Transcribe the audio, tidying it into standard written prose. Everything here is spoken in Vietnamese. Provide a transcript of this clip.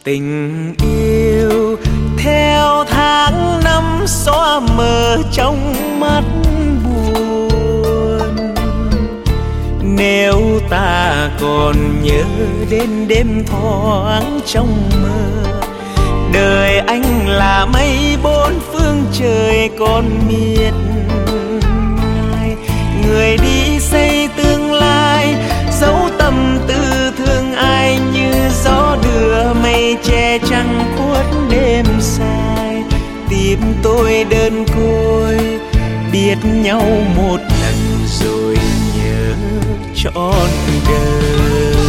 Tình yêu theo tháng năm xóa mờ trong mắt buồn. Nếu ta còn nhớ đến đêm thoáng trong mơ, đời anh là mây bốn phương trời còn miệt mài. Người đi xây tương lai, dấu tâm tư thương ai như gió đưa mây che trăng khuất đêm dài. Tim tôi đơn côi biết nhau một lần rồi nhớ trọn đời.